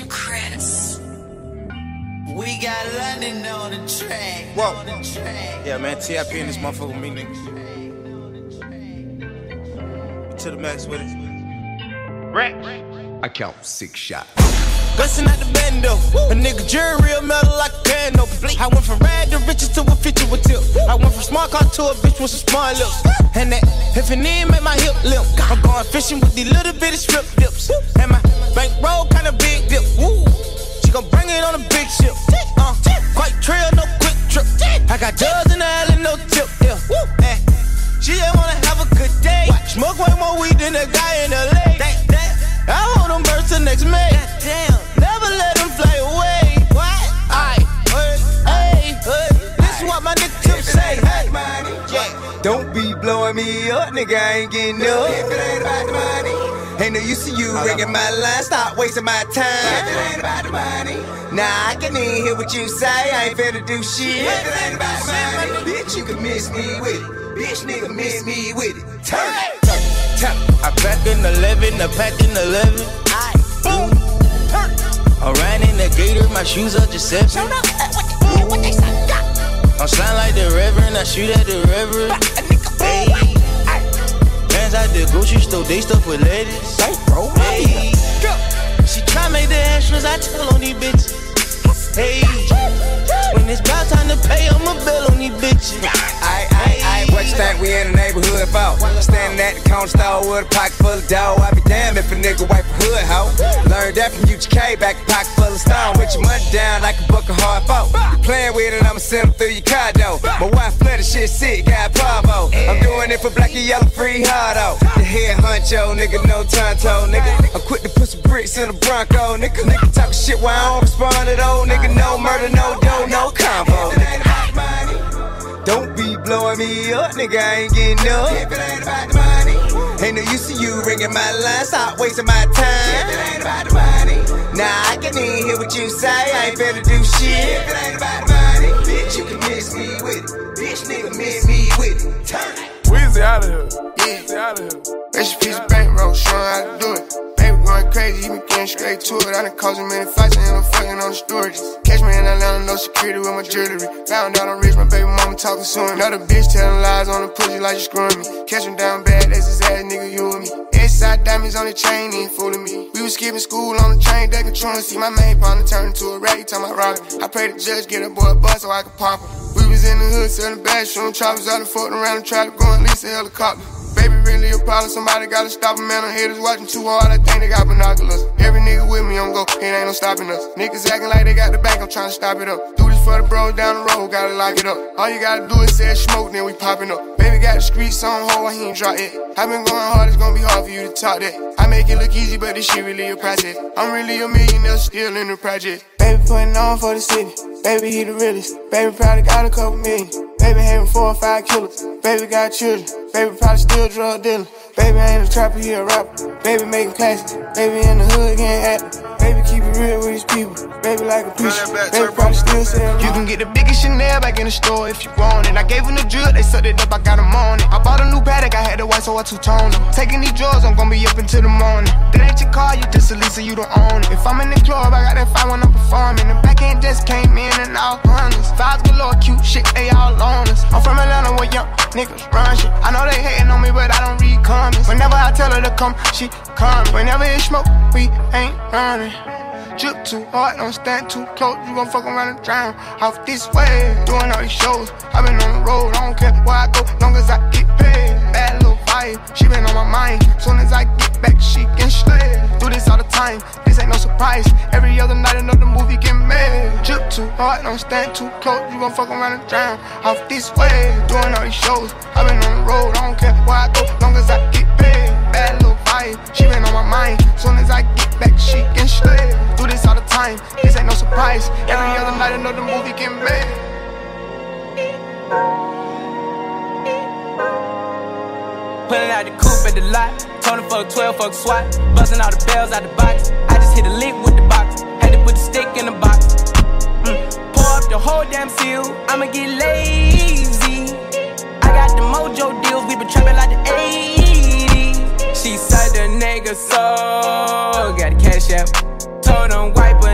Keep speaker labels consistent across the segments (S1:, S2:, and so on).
S1: Chris. We got London on the track.
S2: Whoa. Yeah, man, TIP in this motherfucker with me, niggas. To the max with it. Rack.
S3: I count 6 shots.
S2: Bustin' out the bando. A nigga jury real metal like a candle. I went from rad to riches to a feature with tip. I went from smart car to a bitch with some smart lips. And that if it need make my hip limp. I'm going fishing with these little bitty strip dips. And my bankroll kinda big dip. Woo. She gon' bring it on a big ship. Quite trail, no quick trip. I got dubs in the alley, no tip. Yeah. She just wanna have a good day. Smoke way more weed than a guy in LA. I hold them birds till next May. Never let them fly away. What? Hey, this is what my nigga Tip say. Hey, yeah.
S4: Don't be blowing me up, nigga, I ain't getting up. If it ain't about the money, ain't no use to you ringing my line. Stop wasting my time. If it ain't about the money, nah, I can even hear what you say. I ain't finna do shit. If it ain't about the money, bitch, you can miss me with it. Bitch, nigga, miss me with it. Turn.
S2: I pack in 11, I pack in 11. Boom. I'm riding the gator, my shoes are just 7.
S1: What they say?
S2: I'm slime like the reverend, I shoot at the reverend. Hey. Bands out the grocery store, they stuff with ladies. Hey. She try make the extras, I tell on these bitches. Hey. When it's about time to pay, I'ma bill on these bitches.
S4: What you think we in the neighborhood for? Standing at the corner store with a pocket full of dough. I be damned if a nigga wipe a hood, ho. Learned that from UGK, back a pocket full of stone. With your money down like a buck of hard folk. You playing with it, I'ma send them through your car door. My wife flooded shit sick, got Pavo. I'm doing it for black and yellow, free hardo. The head honcho, nigga, no tonto, nigga. I'm quick to put some bricks in the Bronco, nigga. Nigga talking shit while I don't respond at all, nigga. No murder, no dough, no combo. Don't be blowing me up, nigga, I ain't getting up. If it ain't about the money, ain't no use to you ringing my line. Stop wasting my time. If it ain't about the money, nah, I can even hear what you say. I ain't finna do shit. If it ain't about the money, bitch, you can miss me with it. Bitch, nigga, miss me with it. Turn it.
S5: Weezy out of here.
S6: Yeah.
S5: Weezy out of here.
S6: Rest in peace, bankroll, showing how to do it. Baby going crazy, he been getting straight to it. I done caused him many fights, I end up fucking on the stories. Catch me in Atlanta, no security with my jewelry. Found out I'm rich, my baby mama talking soon. Another bitch telling lies on the pussy like you screwing me. Catch him down bad, that's his ass, nigga, you and me. Inside diamonds on the chain, he ain't fooling me. We was skipping school on the train, they controlling. See my main partner turn into a rat, he talking about robbing. I pray the judge get a boy a bus so I can pop him. We was in the hood selling bags, showing choppers out and fucking around and tried to go and lease a helicopter. Baby really a problem, somebody gotta stop him, man. I'm haters watching too hard, I think they got binoculars. Every nigga with me on go, it ain't no stopping us. Niggas acting like they got the bank, I'm trying to stop it up. Do this for the bros down the road, gotta lock it up. All you gotta do is say smoke, then we popping up. Baby got the streets on hold, he ain't drop it. I been going hard, it's gonna be hard for you to talk that. I make it look easy, but this shit really a process. I'm really a millionaire, still in the project. Baby putting on for the city, baby he the realest. Baby probably got a couple million. Baby having 4 or 5 killers. Baby got children. Baby probably still drug dealer. Baby ain't a trapper, he a rapper. Baby making classics. Baby in the hood getting active. Baby keep it real with his people. Baby like a preacher. Baby probably still selling. You can get the biggest Chanel back in the store if you want it. I gave him the drill, they sucked it up, I got him on it. I bought a new Patek, I had the white so I two-toned it. Taking these drugs, I'm gonna be up until the morning. That ain't your car, you just a Lisa, you don't own it. If I'm in the club, I got that fire when I'm performing. The back end just came in and all honest. Vibes galore, cute shit, they all on us. I'm from Atlanta where young niggas run shit. I know they hating on me, but I don't read comments. Whenever I tell her to come, she come. Whenever it's smoke, we ain't running. Drip too hard, don't stand too close. You gon' fuck around and drown off this way. Doing all these shows, I been on the road. I don't care where I go, long as I get paid. Bad little vibe, she been on my mind. Soon as I get back, she can slay. Do this all the time, this ain't no surprise. Every other night another movie get made. Drip too hard, don't stand too close. You gon' fuck around and drown off this way. Doing all these shows, I been on the road. I don't care where I go, long as I get paid. Bad little vibe, she been on my mind. Soon as I get back, she can slay. Do this all the time, this ain't no surprise. Every other night another movie get made.
S7: Pulling out the coupe at the lot, Tony fuck 12, fuck SWAT. Busting all the bells out the box. I just hit a lick with the box. Had to put the stick in the box. Pour up the whole damn seal. I'ma get lazy. I got the mojo deals. We been trapping like the 80s. She said the nigga so got a cash out. Told him wipe her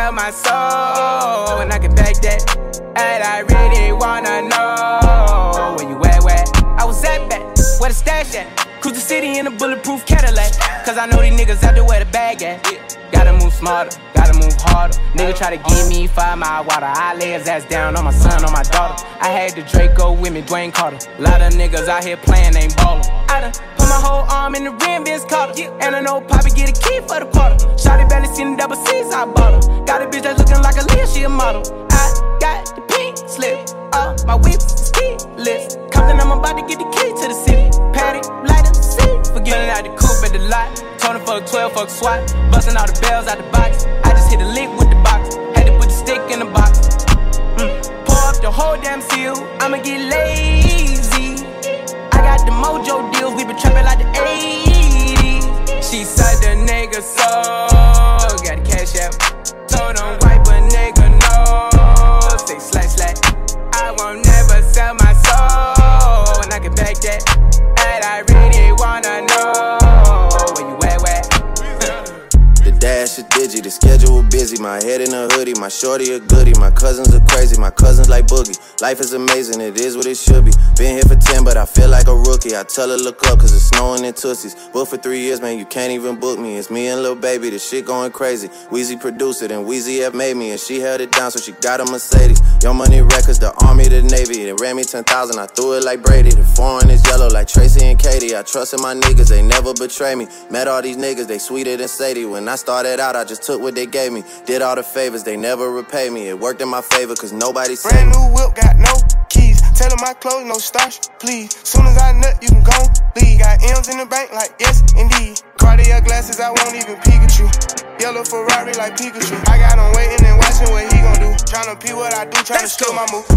S7: sell my soul, and I can back that. And I really wanna know where you at, where I was at back, where the stash at. Cruise the city in a bulletproof Cadillac, cause I know these niggas out there where the bag at. Gotta move smarter, gotta move harder. Nigga try to give me 5 mile water, I lay his ass down on my son, on my daughter. I had the Draco with me, Dwayne Carter. A lot of niggas out here playing, ain't ballin'. I done put my whole arm in the rim, Vince Carter. And I know Poppy get a key for the quarter. Shawty barely seen the double C's, I bought her. Got a bitch that's looking like a Leah, she a model. I got the pink slip, my whip is keyless. Compton, I'm about to get the key to the city. Patty, light up the seat. Forgetting out the coupe at the lot. Tony for a 12, fuck SWAT. Busting all the bells out the box. I just hit a lick with the box. Had to put the stick in the box. Pour up the whole damn seal. I'ma get lazy. I got the mojo deals. We been trapping like the 80s. She said the nigga so. Got the cash out. Told him wipe a nigga no. Say slash slash. I won't never sell my soul. And I can back that. And I really wanna know where you at, where?
S5: The dash is digi, the schedule busy. My head in a hoodie, my shorty a goodie. My cousins are crazy, my cousins like Boogie. Life is amazing, it is what it should be. Been here for 10, but I feel like a rookie. I tell her look up, cause it's snowing in Tootsies. Booked for 3 years, man, you can't even book me. It's me and Lil Baby, the shit going crazy. Weezy produced it, and Weezy F made me. And she held it down, so she got a Mercedes. Young Money Records, the Army, the Navy. They ran me 10,000, I threw it like Brady. The foreign is yellow like Tracy and Katie. I trusted my niggas, they never betray me. Met all these niggas, they sweeter than Sadie. When I started out, I just took what they gave me. Did all the favors, they never repay me. It worked in my favor, cause nobody saved me.
S6: Brand new whip, got no keys. Tell them my clothes, no starch, please. Soon as I nut, you can go leave. Got M's in the bank, like yes, indeed. Cartier glasses, I won't even Pikachu. Yellow Ferrari like Pikachu. I got him waiting and watching what he gon' do. Tryna pee what I do, tryna steal my move.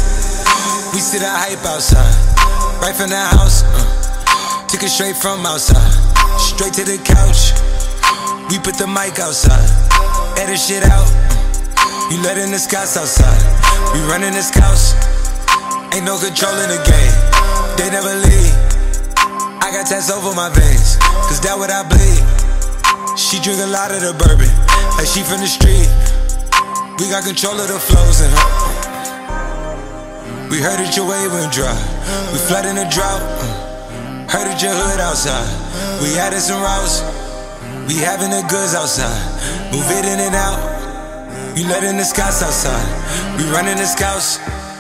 S8: We see the hype outside, right from the house. Took it straight from outside, straight to the couch. We put the mic outside, edit shit out. You letting the scouts outside, we running the scouts. Ain't no control in the game, they never leave. I got tats over my veins, cause that what I bleed. She drink a lot of the bourbon, like she from the street. We got control of the flows in her. We heard that your wave went dry, we flooding the drought. Heard that your hood outside, we added some routes. We having the goods outside, move it in and out. You letting the scouts outside, we running the scouts.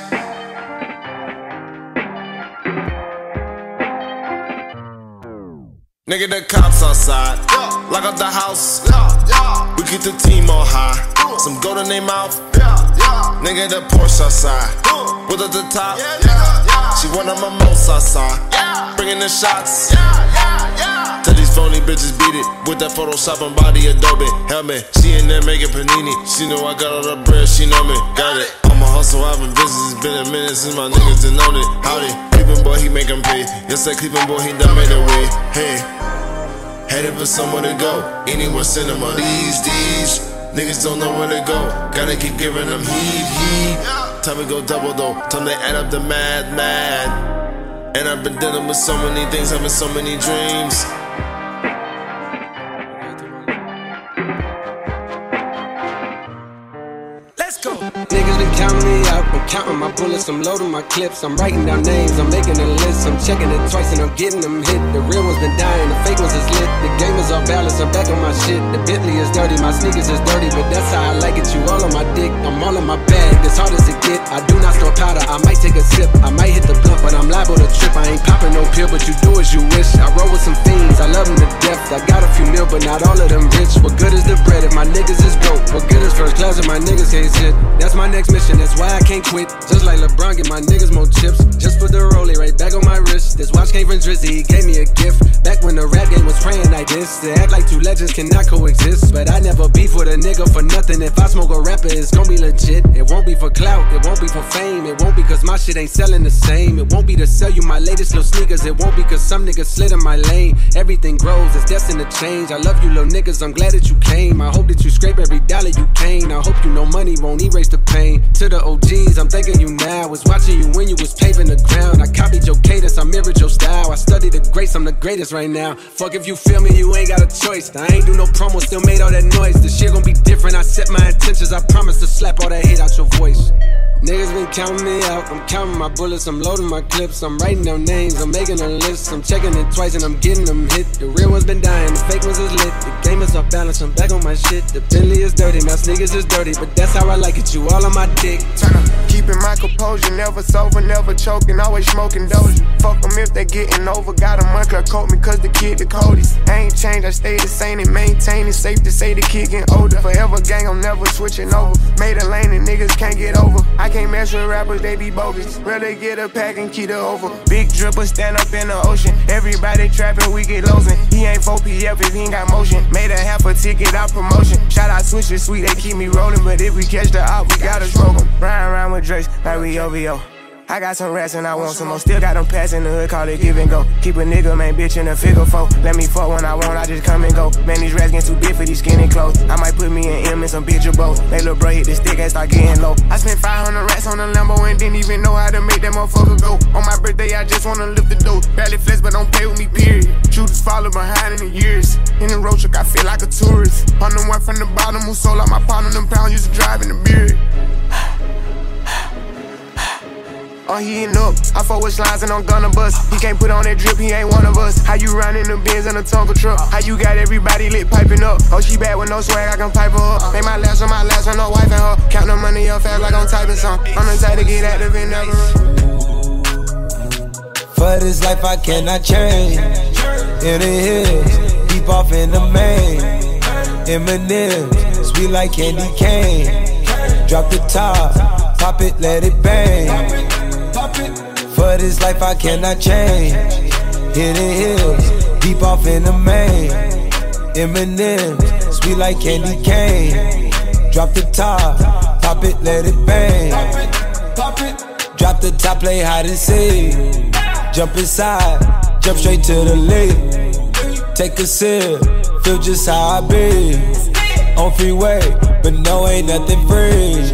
S9: Nigga, the cops outside, lock up the house. We keep the team on high, some gold in their mouth. Nigga, the Porsche outside, with at the top. She want a mimosa outside, bringing the shots. Tell these phony bitches beat it with that Photoshop and body Adobe helmet. She in there making panini. She know I got all the bread, she know me. Got it. I'm a hustle, I've been busy. It's been a minute since my niggas done known it. Howdy, Cleveland boy, he make 'em pay. Yes, that Cleveland boy, he done made a way. Hey, headed for somewhere to go. Anywhere cinema. These niggas don't know where to go. Gotta keep giving them heat. Time to go double though. Time to add up the mad. And I've been dealing with so many things, having so many dreams.
S10: Niggas been counting me out, I'm counting my bullets, I'm loading my clips, I'm writing down names, I'm making a list, I'm checking it twice and I'm getting them hit. The real ones been dying, the fake ones is lit. The game is off balance, I'm back on my shit. The Bentley is dirty, my sneakers is dirty, but that's how I like it. You all on my dick, I'm all in my bag, as hard as it get. I do not store powder, I might take a sip, I might hit the blunt, but I'm liable to trip. I ain't popping no pill, but you do as you wish. I roll with some fiends, I love them to death. I got a few mil, but not all of them rich. What good is the bread if my niggas is broke? What good is first class if my niggas can't sit? That's my next mission, that's why I can't quit. Just like LeBron, get my niggas more chips. Just put the rollie right back on my wrist. This watch came from Drizzy, he gave me a gift. Back when the rap game was praying like this. To act like two legends cannot coexist. But I never beef with a nigga for nothing. If I smoke a rapper, it's gon' be legit. It won't be for clout, it won't be for fame. It won't be cause my shit ain't selling the same. It won't be to sell you my latest little sneakers. It won't be cause some niggas slid in my lane. Everything grows, it's destined to change. I love you little niggas, I'm glad that you came. I hope that you scrape every dollar you came. I hope you know money won't erase the pain. To the OGs, I'm thanking you now. Was watching you when you was paving the ground. I copied your cadence, I mirrored your style. I studied the ground. grace, I'm the greatest right now. Fuck if you feel me, you ain't got a choice. I ain't do no promo, still made all that noise. The shit gon' be different, I set my intentions. I promise to slap all that hate out your voice. Niggas been counting me out, I'm counting my bullets, I'm loading my clips, I'm writing down names, I'm making a list, I'm checking it twice and I'm getting them hit. The real ones been dying, the fake ones is lit, the game is off balance, I'm back on my shit. The Bentley is dirty, my sneakers is dirty, but that's how I like it, you all on my dick.
S6: Keeping my composure, never sober, never choking, always smoking doja. Fuck them if they getting over, got a month, coat me cause the kid the coldest. I ain't changed, I stay the same and maintain it, safe to say the kid getting older. Forever gang, I'm never switching over, made a lane and niggas can't get over. I can't mess with rappers, they be bogus. Rather get a pack and keep it over. Big dripper stand up in the ocean. Everybody trapping, we get losing. He ain't 4PF if he ain't got motion. Made a half a ticket out promotion. Shout out switches sweet, they keep me rolling. But if we catch the op, we gotta smoke 'em. Riding around with Drakes like we OVO. I got some rats and I want some more. Still got them pass in the hood, call it give and go. Keep a nigga, man, bitch in a figure four. Let me fuck when I want, I just come and go. Man, these rats getting too big for these skinny clothes. I might put me in M and some bitch or both. They little bro hit the stick and start getting low. I spent 500 rats on a Lambo and didn't even know how to make that motherfucker go. On my birthday, I just wanna lift the dough. Barely flex, but don't play with me, period. Shooters follow behind in the years. In the road truck, I feel like a tourist. On the one from the bottom who sold out my partner, them pounds used to drive in the beard. I'm heating up, I fuck with slides and I'm gonna bust. He can't put on that drip, he ain't one of us. How you riding the Benz in a Tonka truck? How you got everybody lit piping up? Oh, she bad with no swag, I can pipe her up. Make my last on my last one, no wife and her. Count the money up fast like I'm typing some. I'm the type to get active and never run.
S8: For this life I cannot change. In the hills, deep off in the main. Eminem, sweet like candy cane. Drop the top, pop it, let it bang. For this life I cannot change. Hidden hills, deep off in the main. Eminem, sweet like candy cane. Drop the top, pop it, let it bang. Drop the top, play hide and seek. Jump inside, jump straight to the lake. Take a sip, feel just how I be. On freeway, but no, ain't nothing free.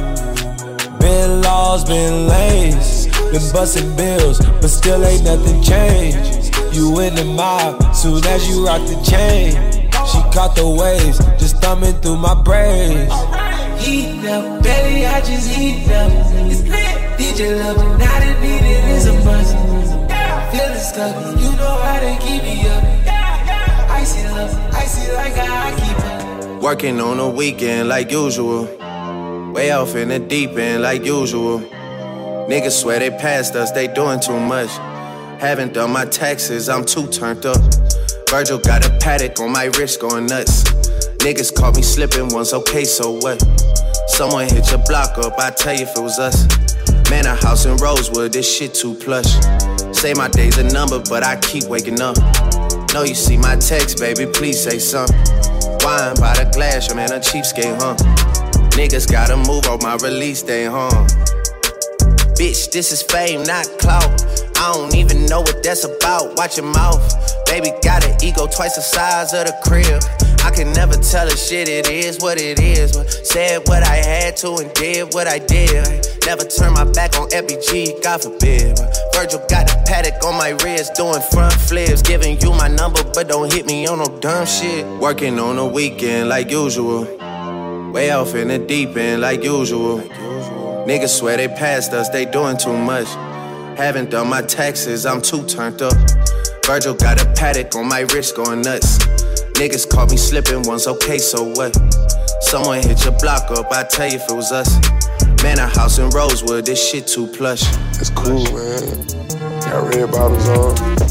S8: Been lost, been lanes. Been bustin' bills, but still ain't nothing changed. You in the mob, soon as you rock the chain. She caught the waves, just thumbing through my braids.
S11: Heat up, belly, I just heat up. It's lit, DJ love it, now the beat it is a must. Feelin' stuck, you know how they keep me up. Icy love, icy like how I keep up.
S5: Working on the weekend like usual. Way off in the deep end like usual. Niggas swear they passed us, they doing too much. Haven't done my taxes, I'm too turned up. Virgil got a paddock on my wrist going nuts. Niggas caught me slipping once, okay, so what? Someone hit your block up, I tell you if it was us. Man, a house in Rosewood, this shit too plush. Say my day's a number, but I keep waking up. Know you see my text, baby, please say something. Wine by the glass, your man a cheapskate, huh? Niggas gotta move on my release day, huh? Bitch, this is fame, not clout. I don't even know what that's about. Watch your mouth. Baby got an ego twice the size of the crib. I can never tell a shit, it is what it is. But said what I had to and did what I did. Never turn my back on FBG, God forbid. Virgil got a paddock on my wrist, doing front flips. Giving you my number, but don't hit me on no dumb shit. Working on the weekend like usual. Way off in the deep end like usual. Niggas swear they passed us, they doing too much. Haven't done my taxes, I'm too turned up. Virgil got a paddock on my wrist going nuts. Niggas caught me slipping once, okay, so what? Someone hit your block up, I tell you if it was us. Man, a house in Rosewood, this shit too plush.
S6: It's cool, man. Got red bottoms on.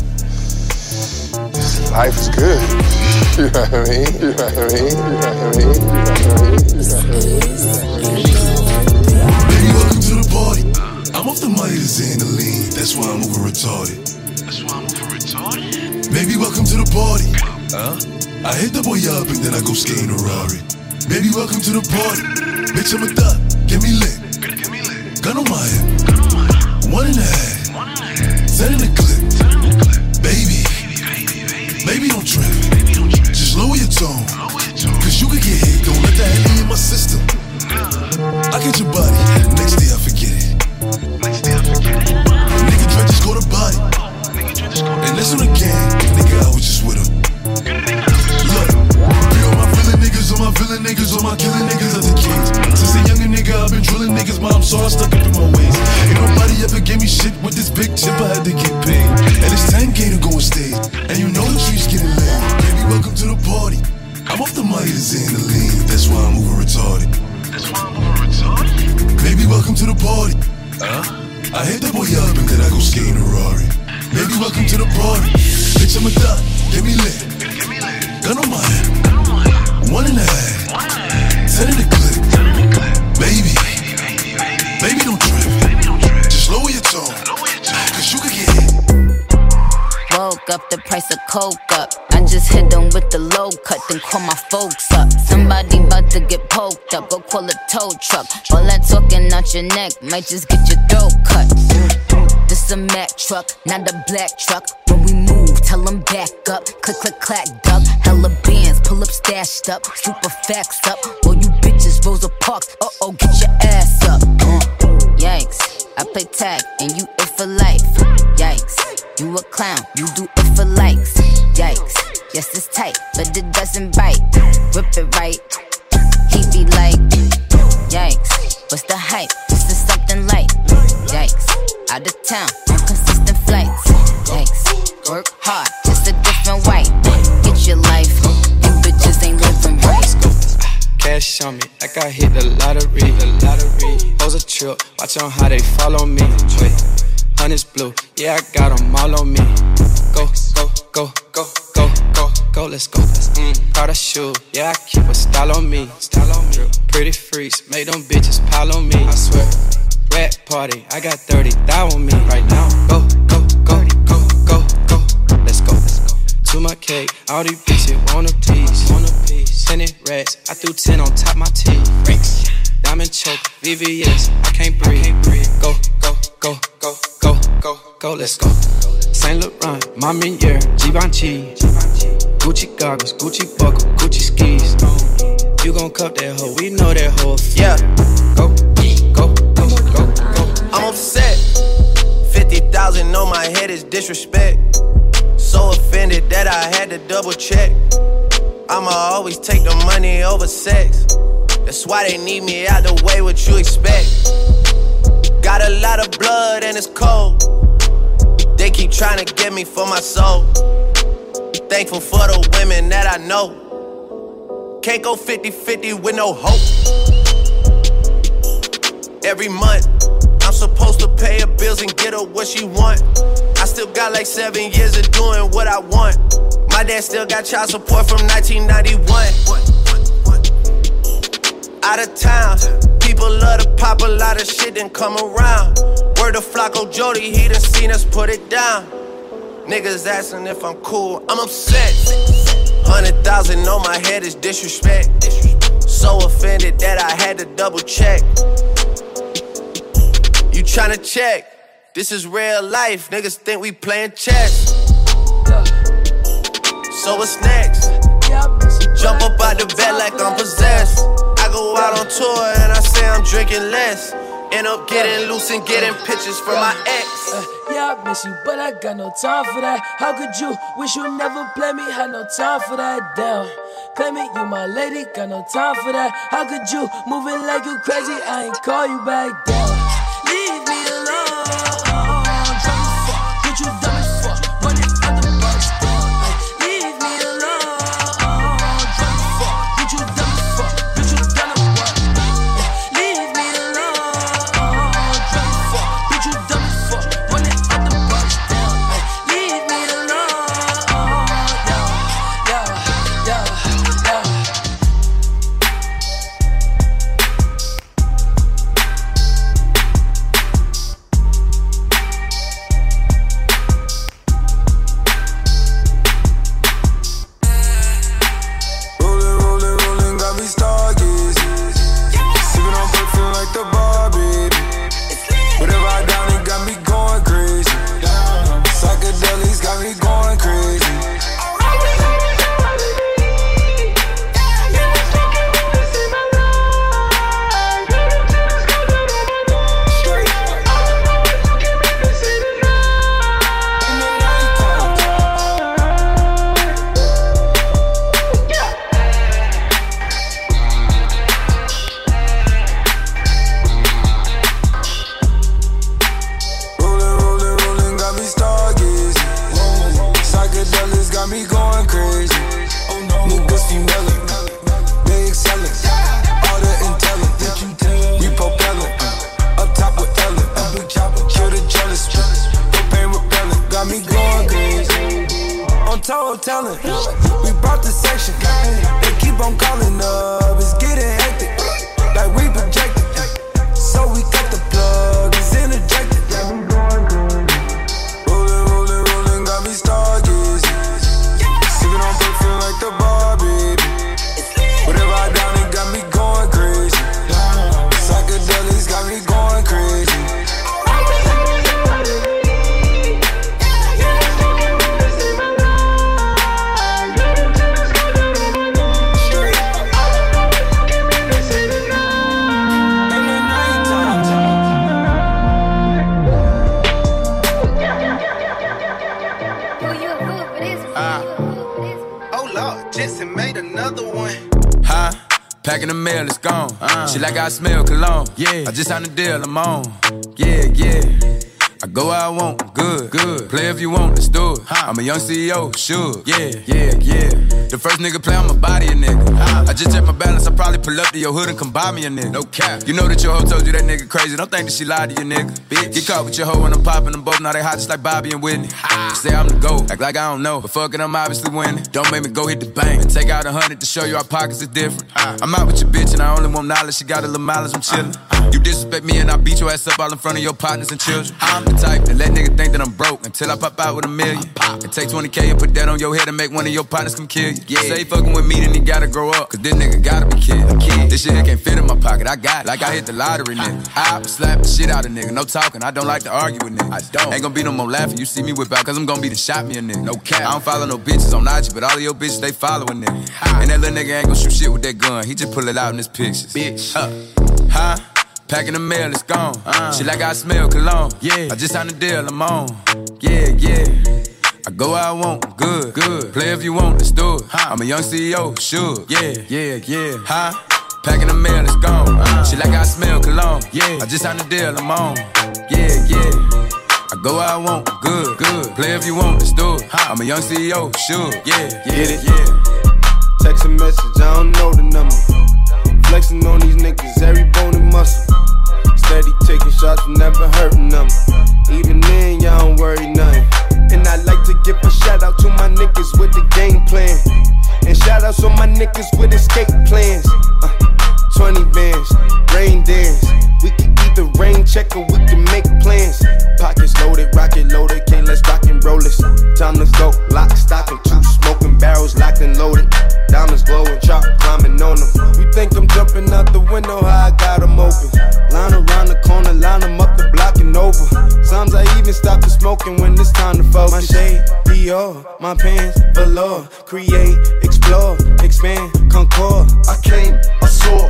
S6: Life is good. You know what I mean? You know what I mean? You know what I mean? You know what I mean?
S12: Baby, welcome to the party. I'm off the money to Xandaline. That's why I'm over retarded. That's why I'm over retarded? Baby, welcome to the party. I hit the boy up and then I go skating a Rari. Baby, welcome to the party. Bitch, I'm a thot. Get me lit. Gun on my hip. 1.5. Set in the clip. Baby. Baby, don't trip. Just lower your tone. Cause you can get hit. Don't let that hit in my system. I get your body. Next day I forget it. Nigga Dre just go to body. And that's on the game. I had to get paid. And it's 10K to go on stage. And you know the streets getting laid. Baby, welcome to the party. I'm off the Myers and the lean. That's why I'm over retarded. Baby, welcome to the party. I hit the boy up and then I go skate in a Rari. Baby, welcome to the party. Bitch, I'm a thot, get me lit. Gun on my head. 1.5. 10 in the clip. Baby, don't trip. Just lower your tone, cause you could get hit.
S13: Woke up, the price of coke up. I just hit them with the low cut, then call my folks up. Somebody about to get poked up, go call a tow truck. All that talking out your neck might just get your throat cut. This a Mack truck, not a black truck. When we move, tell them back up. Click, click, clack, duck. Hella bands, pull up, stashed up. Super facts up. All you bitches, Rosa Parks. Uh-oh, get your ass up. Yikes, I play tag and you it for life. Yikes, you a clown, you do it for likes. Yikes, yes it's tight, but it doesn't bite. Rip it right, he be like, yikes, what's the hype? This is something light. Yikes, out of town on consistent flights. Yikes, work hard, just a different white. Get your life, you bitches ain't living right.
S14: Cash on me, like I hit the lottery. Hoes a trip, watch on how they follow me. Wait, honey's blue, yeah, I got them all on me. Go, go, go, go, go, go, go, let's go. Proud of shoe, yeah, I keep a style on me. Pretty freaks, make them bitches pile on me. I swear, rat party, I got 30 thou on me right now. Go, go, go, go, go, go, let's go. To my cake, all these bitches want a piece. 10 rats, I threw 10 on top my teeth. Diamond choke, VVS, I can't breathe. Go, go, go, go, go, go, go, let's go. Saint Laurent, Ma Miniere, Givenchy. Gucci goggles, Gucci buckle, Gucci skis. You gon' cup that hoe, we know that hoe.
S4: Yeah.
S14: Go, go, go, go, go.
S4: I'm upset. 50,000 on my head is disrespect. So offended that I had to double check. I'ma always take the money over sex. That's why they need me out the way, what you expect. Got a lot of blood and it's cold. They keep trying to get me for my soul. Thankful for the women that I know. Can't go 50-50 with no hope. Every month, I'm supposed to pay her bills and get her what she want. I still got like 7 years of doing what I want. My dad still got child support from 1991. Out of town, people love to pop a lot of shit and come around. Word to Flacco Jody, he done seen us put it down. Niggas asking if I'm cool, I'm upset. 100,000 on my head is disrespect. So offended that I had to double check. You tryna check? This is real life, niggas think we playing chess. So what's next? Jump up out the bed like I'm possessed. I go out on tour and I say I'm drinking less. End up getting loose and getting pictures from my ex.
S11: Yeah, I miss you, but I got no time for that. How could you wish you never play me? Had no time for that, damn. Claim it, you my lady, got no time for that. How could you move it like you crazy? I ain't call you back down. Leave me alone. Drunk as fuck, bitch, you dumb as fuck. Running out the bus down. Leave me alone. Drunk as fuck, bitch, you dumb as fuck. Bitch, you done a what? Leave me alone. Drunk as fuck, bitch, you dumb as fuck. Running out the bus down. Leave me alone. Yeah.
S8: got me going crazy. Oh no, niggas female, they excellent. All the intelligence, we propelling. Up top with Ellen, kill the jealous. Propane repellent, got me going crazy. On total talent, we brought the section. They keep on calling up, it's getting hectic. Like we projected, so we cut the plug, it's interjected. Rolling, got me stargazing. Sipping on perfume like the bar, baby. Whatever I down, it got me going crazy. Psychedelics got me going crazy.
S2: Jensen made another one.
S15: Huh? Packing the mail, it's gone. She like I smell cologne. Yeah. I just signed a deal, I'm on. Yeah. I go where I want, good. Play if you want, let's do it. I'm a young CEO, sure. Yeah. The first nigga play, I'ma body a nigga. I just check my balance, I probably pull up to your hood and come buy me a nigga. No cap. You know that your hoe told you that nigga crazy. Don't think that she lied to you, nigga. Bitch. Get caught with your hoe when I'm popping them both. Now they hot just like Bobby and Whitney. Say I'm the GOAT, act like I don't know. But fuck it, I'm obviously winning. Don't make me go hit the bank and take out 100 to show you our pockets is different. I'm out with your bitch and I only want knowledge. She got a little mileage, I'm chillin'. You disrespect me and I beat your ass up all in front of your partners and children. I'm the type that let niggas think that I'm broke until I pop out with $1 million. And take 20K and put that on your head and make one of your partners come kill you. Yeah. Say fucking with me, then he gotta grow up, cause this nigga gotta be killed. This shit here can't fit in my pocket, I got it, like I hit the lottery, nigga. I slap the shit out of nigga, no talking, I don't like to argue with niggas. I don't. Ain't gonna be no more laughing, you see me whip out, cause I'm gonna be the shot me a nigga. No cap, I don't follow no bitches on IG, but all of your bitches, they following nigga. And that little nigga ain't gonna shoot shit with that gun, he just pull it out in his pictures. Bitch, huh? Packing the mail, it's gone. She like I smell cologne. Yeah. I just signed a deal, I'm on. Yeah. I go where I want, good. Play if you want, let's do it. I'm a young CEO, sure. Yeah. Huh? Packing the mail, it's gone. She like I smell cologne. Yeah. I just signed a deal, I'm on. Yeah. I go where I want, good. Play if you want, let's do it. I'm a young CEO, sure. Yeah.
S6: Text a message, I don't know the number. Flexing on these niggas, every bone and muscle. Steady taking shots, never hurting them. Even then, y'all don't worry nothing. And I like to give a shout out to my niggas with the game plan. And shout outs on my niggas with escape plans. 20 bands, rain dance. We can either rain check or we can make plans. Pockets loaded, rocket loaded, okay, let's rock and roll this. Time to go, lock, stock, and 2 smoking barrels locked and loaded. Diamonds glowing, chop climbing on them. You think I'm jumping out the window, how I got them open. Line around the corner, line them up the block and over. Sometimes I even stop the smoking when it's time to focus. My shade, Dior, my pants, velour. Create, explore, expand, concord. I came, I saw,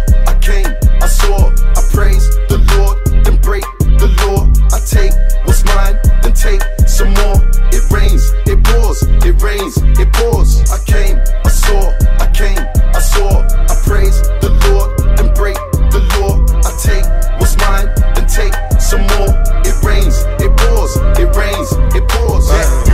S6: I praise the Lord, then break the law. I take what's mine, then take some more. It rains, it pours, it rains, it pours. I came, I saw, I praise the Lord, then break the law. I take what's mine, then take some more. It rains, it pours, it rains, it pours.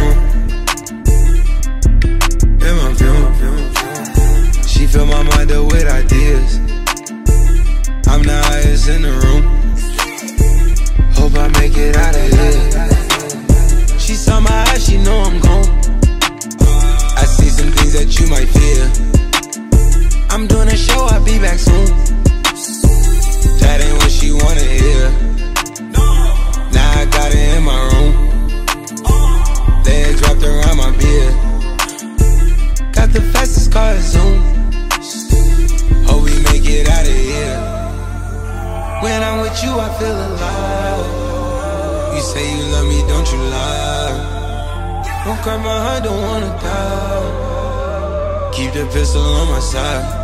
S8: She fill my mind up with ideas. I'm the highest in the room. Hope I make it out of here. She saw my eyes, she know I'm gone. I see some things that you might fear. I'm doing a show, I'll be back soon. That ain't what she wanna hear. Now I got it in my room. Legs wrapped around my beard. Got the fastest car, Zoom. Hope we make it out of here. When I'm with you, I feel alive. You say you love me, don't you lie? Don't cry my heart, don't wanna die. Keep the pistol on my side.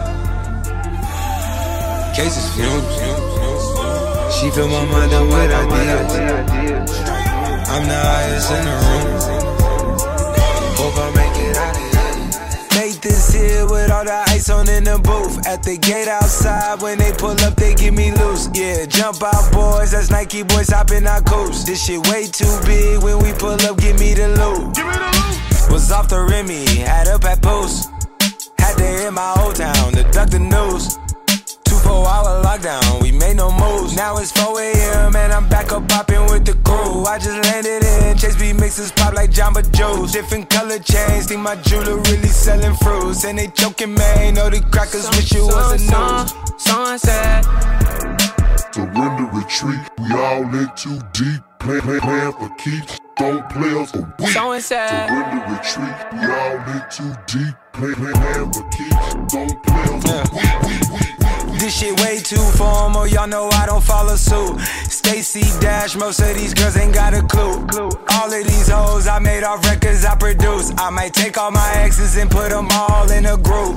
S8: Cases fumes. She fill my mind up with ideas. I'm the highest in the room. Hope I make it out of here. Make this here with all the ice on in the booth. At the gate outside, when they pull up, they give me loose. Yeah, jump out, boys. That's Nike boys hopping our coast. This shit way too big. When we pull up, give me the loot. Was off the Remy, had up at Post. Had to hit my old town to duck the news. 2-4-hour lockdown, we made no moves. Now it's 4 a.m. and I'm back up popping with the crew. I just landed in Chase B mixes pop like Jamba Joe's. Different color chains, think my jeweler really selling fruits. And they joking, man, know the crackers wish it was a news.
S7: Sunset.
S12: Surrender, retreat, we all in too deep. Plan for keeps, don't play us a week. Surrender, retreat, we all in too deep. Plan for keeps, don't play us a week.
S8: This shit way too formal, y'all know I don't follow suit. Stacy Dash, most of these girls ain't got a clue. All of these hoes I made off records I produce. I might take all my exes and put them all in a group.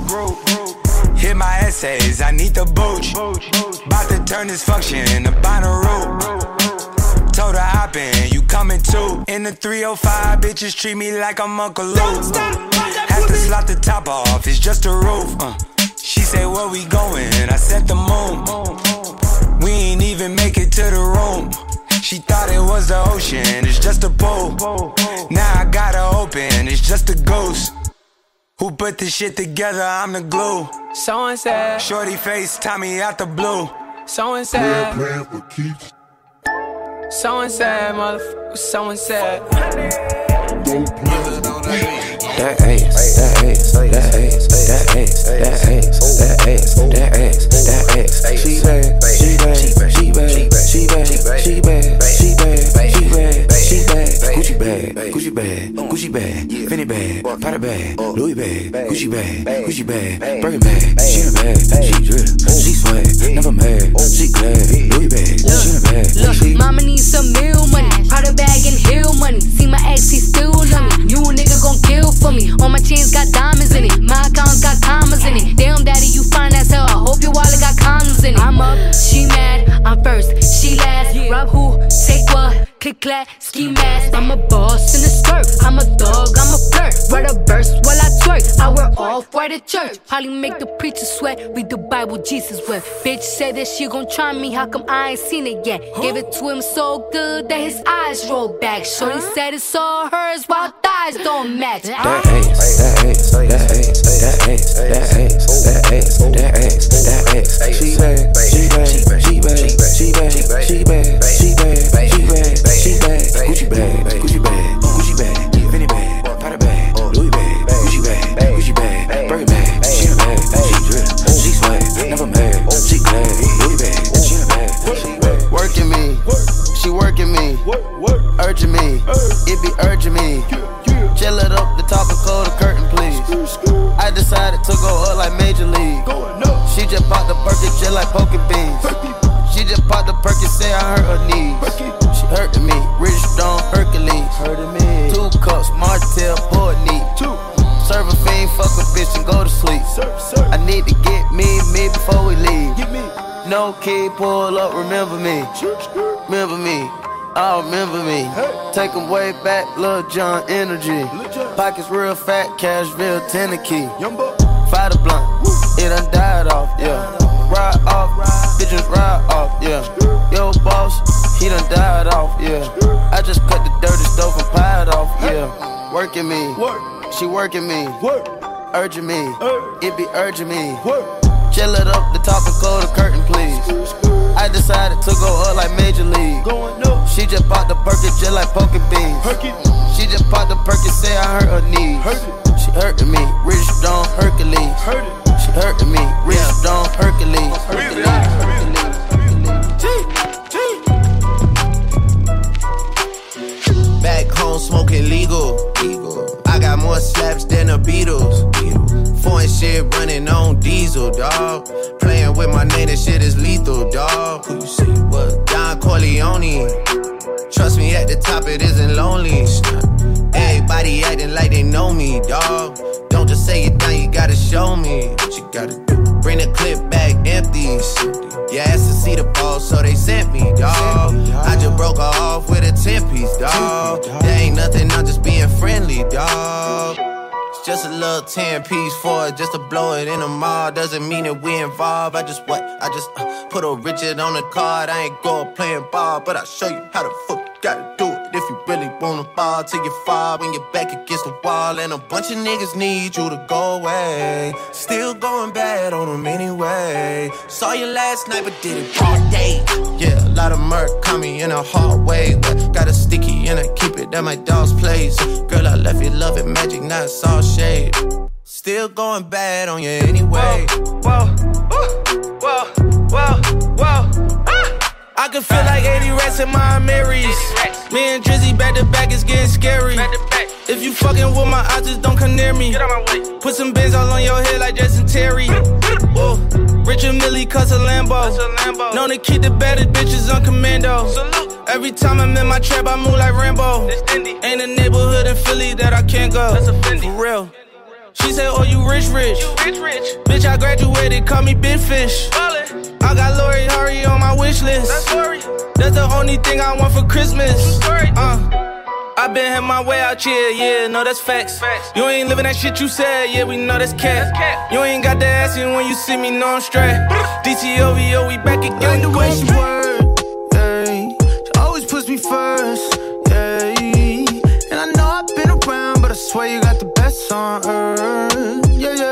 S8: Hit my essays, I need the booch. About to turn this function into Bonnaroo. Told her hop in, you coming too. In the 305, bitches treat me like I'm Uncle Luke. Have to slot the top off, it's just a roof. She said, where we going? I said the moon. We ain't even make it to the room. She thought it was the ocean, it's just a pool. Now I gotta open, it's just a ghost. Who put this shit together? I'm the glue.
S7: Someone said,
S8: shorty face, Tommy out the blue.
S7: Someone said,
S12: plan for keeps.
S7: Someone said, motherfucker, someone said.
S12: Don't play it on
S10: that ass, that ass, that ass, that ass, that ass, that ass, that ass, that ass. She bad, she bad, she bad, she bad, she bad, she bad, she bad, she bad. Gucci bag, Gucci bag, Gucci bag, Fendi bag, Prada bag, Louis bag, Gucci bag, Gucci bag, Birkin bag. She in a bag, she drip, she swag, never mad, she glad. Louis bag, she in a bag.
S16: Look, mama needs some meal money, Prada bag and heel money. See my ex, he still love me. You a nigga gon' kill for me. All my chains got diamonds in it, my accounts got commas in it. Damn daddy, you fine as hell, I hope your wallet got condoms in it. I'm up, she mad, I'm first, she last. Rob who, take what, click clack, ski mask. I'm a boss in a skirt, I'm a dog, I'm a flirt. Write a verse while I twerk, I wear off-white at church. Probably make the preacher sweat, read the Bible Jesus wept. Bitch said that she gon' try me, how come I ain't seen it yet? Gave it to him so good that his eyes rolled back. Shorty said it's all hers while thighs don't match.
S10: That ass, that ass, that ass, that ass, that ass, that ass, that ass, that ass. She bad, she bad, she bad, she bad, she bad, she bad, she bad, she bad. Gucci bag, Gucci bag, Gucci bag, Fendi bag, Prada bag, Louis bag, Gucci bag, Gucci bag, Birkin bag. She in a bag, she drip, she swag, never mad, she glad. Louis bag, she in a bag.
S17: Working me, she working me, urging me, it be urging me. Chill it up, the top and close the curtain, please. I decided to go up like Major League. She just popped the Perky just like poking beans. She just popped the Perky, say I hurt her knees. She hurting me, Rich Stone Hercules. 2 cups, Martell, pour it neat. Serve a fiend, fuck a bitch and go to sleep. I need to get me before we leave. No key, pull up, remember me. Remember me. Oh, remember me. Take them way back, Lil Jon energy. Pockets real fat, cash real Tennessee. Fire the blunt, it done died off, yeah. Ride off, bitches ride off, yeah. Yo boss, he done died off, yeah. I just cut the dirty stove and pied off, yeah. Working me, she working me, urging me, it be urging me. Chill it up, the top and close the curtain, please. I decided to go up like Major League. She just popped the Perky just like poking beans. She just popped the Perky, say I hurt her knees. She hurting me, Rich Stone Hercules. She hurting me, Rich Stone Hercules.
S5: Back home smoking legal. I got more slaps than the Beatles. Foreign shit running on diesel, dawg. Playing with my name, this shit is lethal, dawg. Who you say what? Don Corleone. Trust me, at the top it isn't lonely. Everybody acting like they know me, dawg. Don't just say it down, you gotta show me what you gotta do. Bring the clip back empty. You asked to see the ball, so they sent me, dawg. I just broke her off with a 10-piece, dawg. There ain't nothing, I'm just being friendly, dawg. It's just a little 10-piece for it, just to blow it in the mall. Doesn't mean that we involved. I just put a Richard on the card. I ain't going playing ball, but I'll show you how the fuck you gotta do it if you
S18: really wanna fall till you fall when you're back against the wall. And a bunch of niggas need you to go away. Still going bad on them anyway. Saw you last night but did it all day. Yeah, a lot of murk caught me in a hard way. But got a sticky and I keep it at my dog's place. Girl, I left you love it magic, not all shade. Still going bad on you anyway.
S2: Whoa, whoa, whoa, whoa. I can feel like 80 rats in my Marys. Me and Drizzy back to back, it's getting scary. If you fucking with my eyes, just don't come near me. Put some bins all on your head like Jason Terry. Whoa. Richard Millie cuss a Lambo. Known to keep the baddest bitches on commando. Every time I'm in my trap, I move like Rambo. Ain't a neighborhood in Philly that I can't go. For real. She said, oh, you rich. Bitch, I graduated, call me Big Fish. I got Lori Hurry on my wish list. That's the only thing I want for Christmas. I been had my way out here, yeah, no, that's facts. You ain't living that shit you said, yeah, we know that's cat. You ain't got the ass in when you see me, no, I'm straight. DTOVO, we back again.
S19: Like the way she work, yeah. She always puts me first, yeah. And I know I've been around, but I swear you got the best on earth, yeah.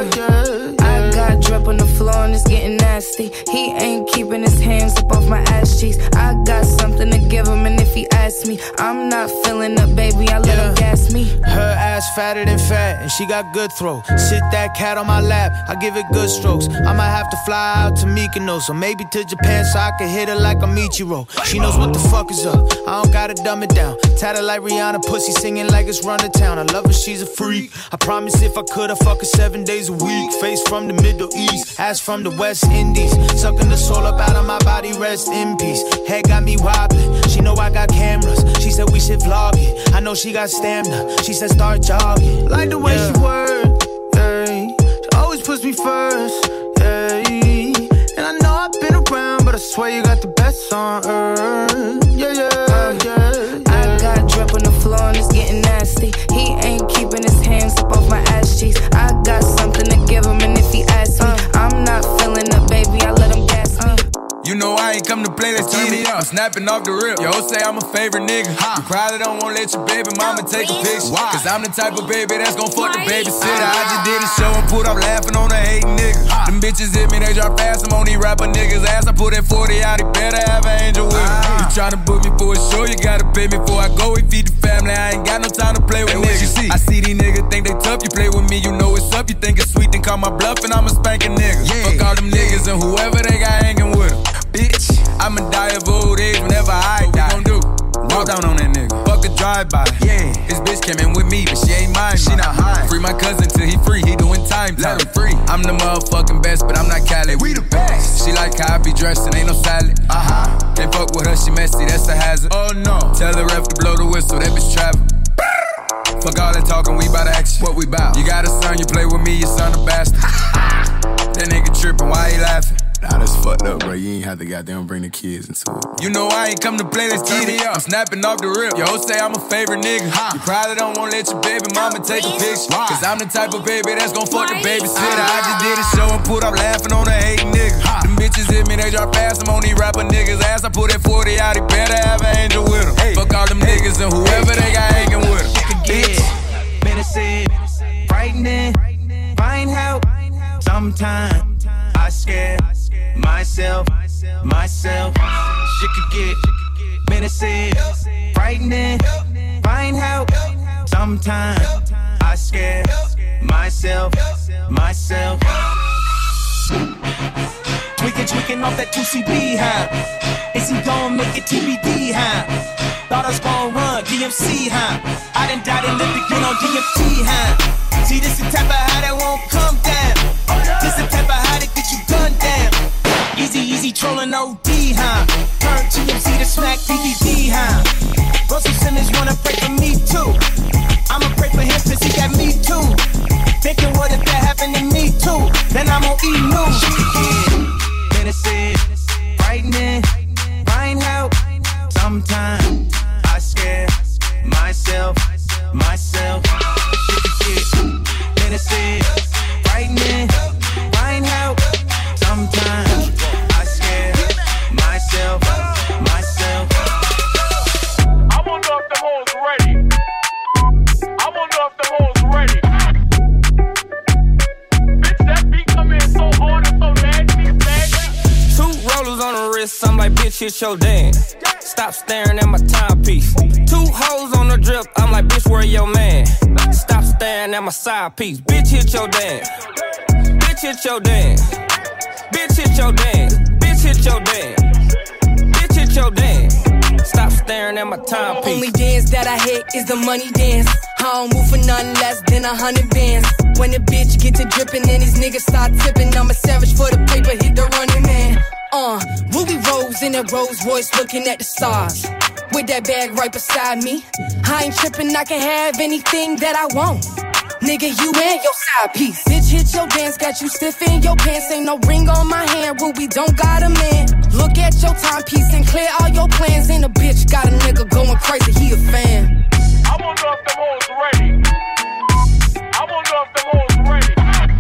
S20: I got drip on the floor and it's getting nasty. He ain't keeping his hands up off my ass cheeks. I got something to give him, and if he asks me, I'm not feeling up, baby, I let him gas me.
S2: Her ass fatter than fat, and she got good throw. Sit that cat on my lap, I give it good strokes. I might have to fly out to Mykonos, or maybe to Japan so I can hit her like a Michiro. She knows what the fuck is up, I don't gotta dumb it down. Tatted like Rihanna, pussy singing like it's run to town. I love her, she's a freak. I promise if I could, I'd fuck her 7 days a week. Face from the Middle East, ass from the West Indies. Sucking the soul up out of my body, rest in peace. Head got me wobbling, she know I got cameras. She said we should vlog it, I know she got stamina. She said start jogging.
S19: Like the way she work, yeah. She always puts me first, yeah. And I know I've been around, but I swear you got the best on earth, yeah.
S20: I got drip on the floor and it's getting nasty. He ain't keeping his hands up off my ass cheeks. I got something to give him, and if he asks me, I'm not feeling up, baby, I let him gas me.
S15: You know I ain't come to play, let's turn it up. I'm snapping off the rip. Yo, say I'm a favorite nigga. You probably don't wanna let your baby mama take a picture. Cause I'm the type of baby that's gon' fuck the babysitter. I just did a show and put up laughing on the hating nigga. Them bitches hit me, they drop fast. I'm on these rapper niggas' ass. I put that 40 out, he better have an angel with him. You tryna book me for a show, you gotta pay me before I go. We feed the family, I ain't got no time to play with niggas. I see these niggas think they tough, you play with me, you know it's up. You think it's sweet, then call my bluff and I'ma spank a nigga. Fuck all them niggas and whoever they got hanging with them. Bitch, I'ma die of old age whenever I die. What we gon' do? Walk down on that nigga. Fuck a drive-by. Yeah, his bitch came in with me, but she ain't mine. She not high. Free my cousin till he free. He doing time. Let him free. I'm the motherfucking best, but I'm not Cali. We the best. She like how I be dressed and ain't no salad. Can't fuck with her, she messy. That's a hazard. Oh no. Tell the ref to blow the whistle. That bitch travel. Fuck all that talking, we bout action. What we bout? You got a son, you play with me, your son a bastard. That nigga trippin', why he laughing?
S3: Nah, that's fucked up, bro. You ain't have to goddamn bring the kids into it.
S15: You know I ain't come to play, let's get it up. I'm snapping off the rip. Yo, say I'm a favorite nigga. You probably don't wanna let your baby mama take a picture. Cause I'm the type of baby that's gon' fuck the babysitter. I just did a show and put up laughing on the hating nigga. Them bitches hit me, they drop fast. I'm on these rapper niggas' ass. I put that 40 out, he better have an angel with him. Fuck all them niggas and whoever they got hanging with them.
S11: Bitch, menacing, frightening, find help. Sometimes I scare myself. She could get menacing, frightening, find help. Sometimes I scare myself. Tweaking off that 2CB, huh? Is he gon' make it TBD, huh? Thought I was gon' run DMC, huh? I done died and lived again on DMT, huh? See, this the type of high that won't come down. This the type of high that get you gunned down. Easy trolling OD, huh? Turn TMC to smack DVD, huh? Russell Simmons wanna pray for me too. I'ma pray for him cause he got me too. Thinking what if that happened to me too? Then I'm on E-News. Menacing, frightening, find help. Sometimes I scare myself. Menacing, frightening, find help. Sometimes I scare myself. I wonder if the
S7: hit your dance. Stop staring at my timepiece. 2 hoes on the drip, I'm like, bitch, where your man? Stop staring at my side piece. Bitch, hit your dance. Bitch, hit your dance. Bitch, hit your dance. Bitch, hit your dance. Bitch, hit your dance. Stop staring at my timepiece.
S11: Only dance that I hit is the money dance. I don't move for nothing less than 100 bands. When the bitch get to drippin' and these niggas start tipping, I'm a savage for the paper, hit the running man. Ruby Rose in a Rolls Royce looking at the stars. With that bag right beside me. I ain't trippin', I can have anything that I want. Nigga, you and your side piece. Bitch, hit your dance, got you stiff in your pants. Ain't no ring on my hand, Ruby don't got a man. Look at your timepiece and clear all your plans. And a bitch got a nigga going crazy, he a fan.
S21: I wonder if them hoes ready. I wonder if them hoes ready.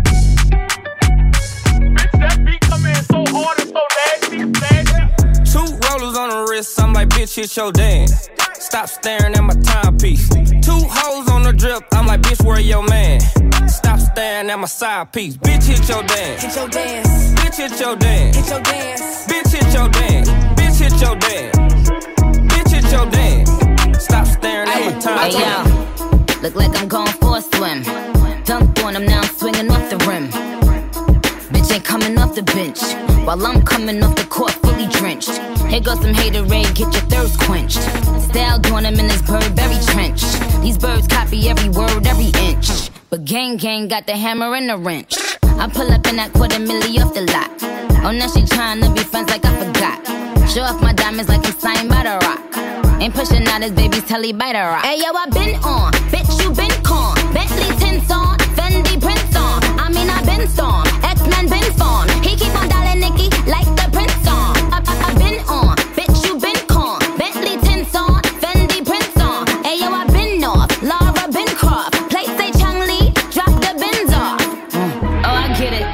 S21: Bitch, that beat come in so hard and so nasty.
S7: 2 rollers on the wrist, I'm like, bitch, hit your dance. Stop staring at my timepiece. 2 hoes on the drip, I'm like, bitch, where your man? Stop staring at my side piece. Bitch, hit your dance.
S11: Hit your dance.
S7: Bitch, hit your dance.
S11: Hit your dance.
S7: Bitch, hit your dance. Bitch, hit your dance. Bitch, hit your dance. Stop staring at my timepiece.
S13: Hey, yo, look like I'm going for a swim. Dunked on him, now I'm swinging off the rim. Bitch ain't coming off the bench, while I'm coming off the court fully drenched. Here goes some haterade, get your thirst quenched. Style doing him in this Burberry trench. These birds copy every word, every inch. But gang got the hammer and the wrench. I pull up in that $250,000 off the lot. Oh, now she tryna be friends like I forgot. Show off my diamonds like I'm signed by the Rock. Ain't pushing out his baby's telly by the Rock. Hey, yo, I been on, bitch, you been con. Bentley tints on, Fendi prints on. I mean, I been storm, X-Men been form. He keep on dialing Nicki like the Prince on. I been on, bitch, you been con. Bentley tints on, Fendi prints on. Hey, yo, I been off, Laura been Croft. Play say Chung Lee, drop the bins off. Oh, I get it.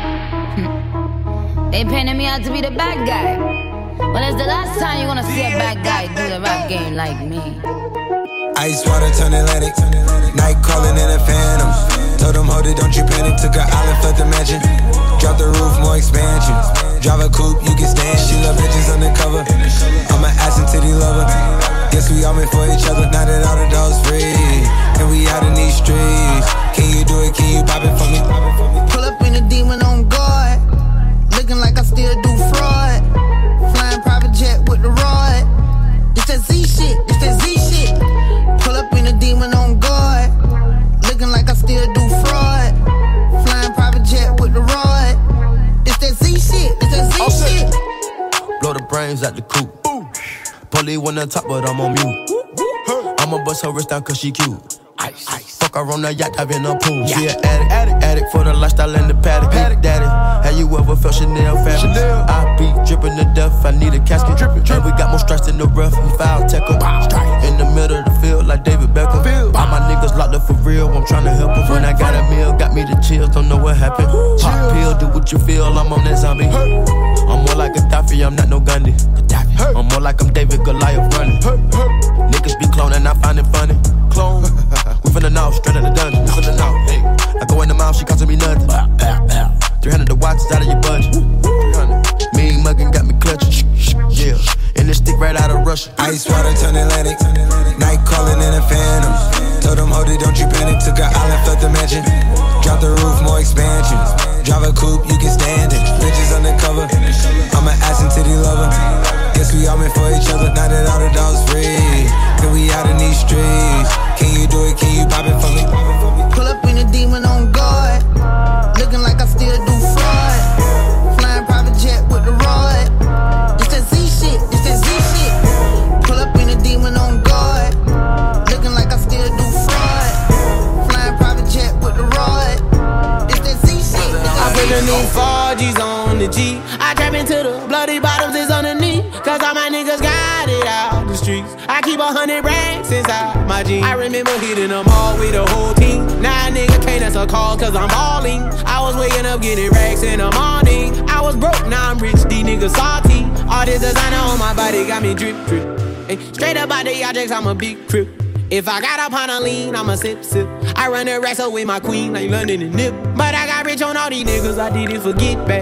S13: They painted me out to be the bad guy. Well, it's the last time you gonna see a bad guy do the rap game like me.
S8: Ice water turn Atlantic, night calling in a phantom. Told them, hold it, don't you panic. Took her island, fled the mansion. Drop the roof, more expansion. Drive a coupe, you can stand. She love bitches undercover. I'm an ass and titty lover. Guess we all meant for each other. Now that all the dogs free, and we out in these streets. Can you do it? Can you pop it for me?
S19: Pull up in a demon on guard, looking like I still do fraud. Flying private jet with the rod. It's that Z shit, it's that Z shit. Pull up in a demon on guard, looking like I still do fraud. Flying private jet with the rod. It's that Z shit, it's that Z shit.
S18: Blow the brains out the coop. Polly one on top, but I'm on mute. I'ma bust her wrist down cause she cute. Ice. Fuck her on the yacht, dive in the pool. She an addict for the lifestyle and the paddock. Big daddy, have you ever felt Chanel fabric? I be dripping to death, I need a casket. And we got more strikes in the rough, we foul tech em. In the middle of the field like David Beckham. All my niggas locked up for real, I'm tryna help them. When I got a meal, got me the chills, don't know what happened. Pop pill, do what you feel, I'm on that zombie. I'm more like Gaddafi, I'm not no Gandhi. I'm more like I'm David Goliath running. Niggas be cloning, I find it funny. Clone. We finna know, straight out the dungeon. We finna know, hey. I go in the mouth, she costing me nothing. 300 the watch is out of your budget. 300. Mean muggin' got me clutching. Yeah, and this stick right out of Russia.
S8: Ice water turn Atlantic, night calling in a phantom. Told them, hold it, don't you panic. Took her island, fled the mansion. Drop the roof, more expansion. Drive a coupe, you can stand it. Bitches undercover, I'm an ass and titty lover. Guess we all meant for each other. Now that all the dogs free, and we out in these streets. Can you do it? Can you pop it for me?
S19: Pull up in a demon on guard, looking like I still do fraud. Flying private jet with the rod. It's that Z shit, it's that Z shit. Pull up in a demon on guard, looking like I still do fraud. Flying private jet with the rod. It's that Z shit.
S11: I put the new 4G's on the G. I trap into the bloody bottoms is underneath. Cause all my niggas got it out the streets. I keep 100 racks inside my jeans. I remember hitting them all with the whole team. Now a nigga can't answer calls cause I'm balling. I was waking up getting racks in the morning. I was broke, now I'm rich, these niggas salty. All this designer on my body got me drip. Hey, straight up out the objects, I'm a big crip. If I got up on a lean, I'm a sip. I run the racks up with my queen, like London and Nip. But I got rich on all these niggas, I did it for get back. I had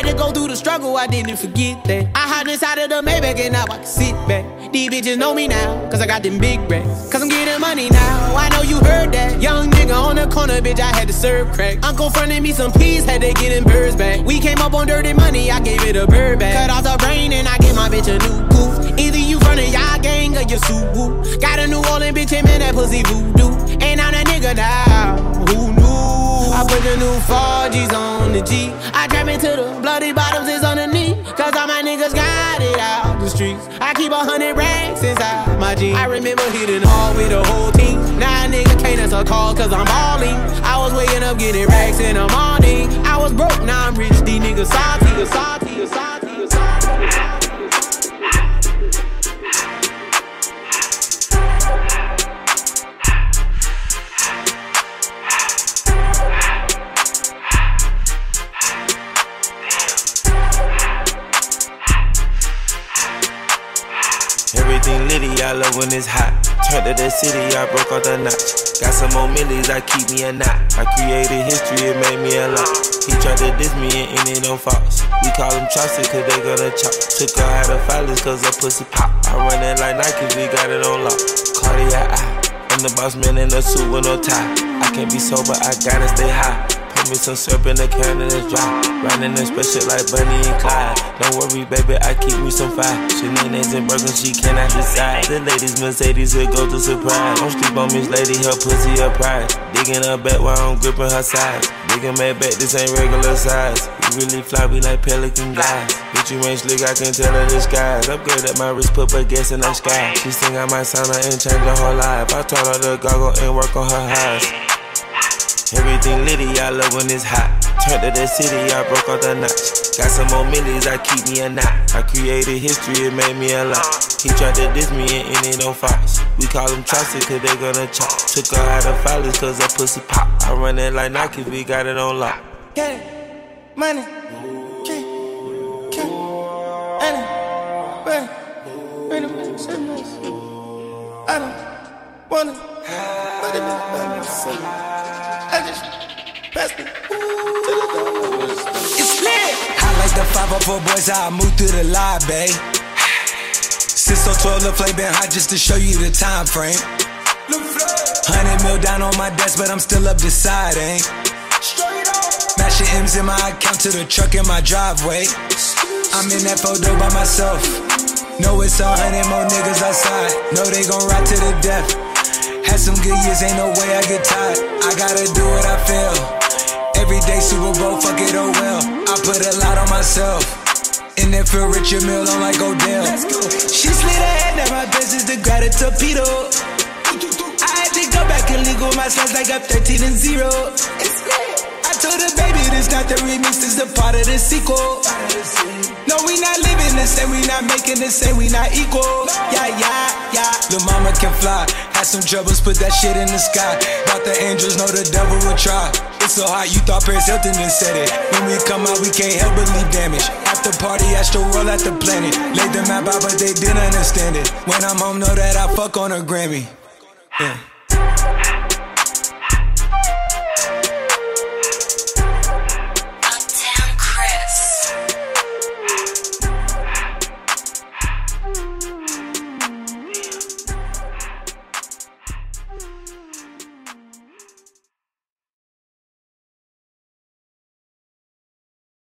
S2: had to go through the struggle, I didn't forget that. I hide inside of the Maybach and now I can sit back. These bitches know me now, cause I got them big racks. Cause I'm getting money now, I know you heard that. Young nigga on the corner, bitch, I had to serve crack. Uncle fronted me some peas, had to get them birds back. We came up on dirty money, I gave it a bird back. Cut off the brain and I gave my bitch a new goof. Either you frontin' y'all gang or you Subaru. Got a New Orleans bitch, him and that pussy voodoo. And I'm that nigga now, who knew? I put the new 4Gs on the G. I trap into the bloody bottoms is underneath. Cause all my niggas got it out the streets. I keep 100 racks inside my jeans. I remember hitting hard with the whole team. Now a nigga can't answer calls cause I'm balling. I was waking up getting racks in the morning. I was broke, now I'm rich. These niggas salty, salty, salty.
S1: Everything litty, I love when it's hot. Turned to the city, I broke all the notch. Got some more millies, I keep me a knot. I created history, it made me a lot. He tried to diss me and it don't false. We call them chopsticks cause they gonna chop. Took her out of filers cause her pussy pop. I run it like Nike, we got it on lock. Cardiac eye, I'm the boss man in a suit with no tie. I can't be sober, I gotta stay high. Put me some syrup in the can and it's dry. Riding in special like Bunny and Clyde. Don't worry, baby, I keep me some fire. Shenanigans and burgers, she cannot decide. The ladies Mercedes, here go to surprise. Don't sleep on Miss Lady, her pussy a prize. Digging her back while I'm gripping her sides. Digging my back, this ain't regular size. You really fly, we like pelican guys. Bitch, you ain't slick, I can tell her disguise. Upgrade at my wrist, put her gas in the sky. She sing I might sign her and change her whole life. I told her to goggle and work on her highs. Everything litty, I love when it's hot. Turned to the city, I broke all the notch. Got some more millies, I keep me a knot. I created history, it made me a lot. He tried to diss me and it don't false. We call them chopsticks cause they gonna chop. Took her out of filers cause her pussy pop. I run it like Nike, we got it on lock.
S2: Get it, money, drink, kill, money, money, I don't wanna, but it be I just passed it to the door. It's lit.
S8: I like the 504 boys, how I move through the live, babe. Since so 12, the flame been hot just to show you the time frame. 100 mil down on my desk, but I'm still up deciding. Mashing M's in my account to the truck in my driveway. I'm in that photo by myself. Know it's 100 more niggas outside. Know they gon' ride to the death. Had some good years, ain't no way I get tired. I gotta do what I feel. Every day Super Bowl, fuck it, oh well. I put a lot on myself. And if you're rich, your meal on like Odell. She slid ahead, now my best is to grab a torpedo. I had to go back and legal my slides like up 13-0. I told her, baby, this not the remix, this the part of the sequel. No, we not living the same, we not making the same, we not equal. Yeah, yeah, yeah. Lil' mama can fly. Had some troubles, put that shit in the sky. Thought the angels know the devil would try. It's so hot, you thought Paris Hilton done said it. When we come out, we can't help but leave damage. After party, astro roll at the planet. Laid the map out, but they didn't understand it. When I'm home, know that I fuck on a Grammy. Yeah.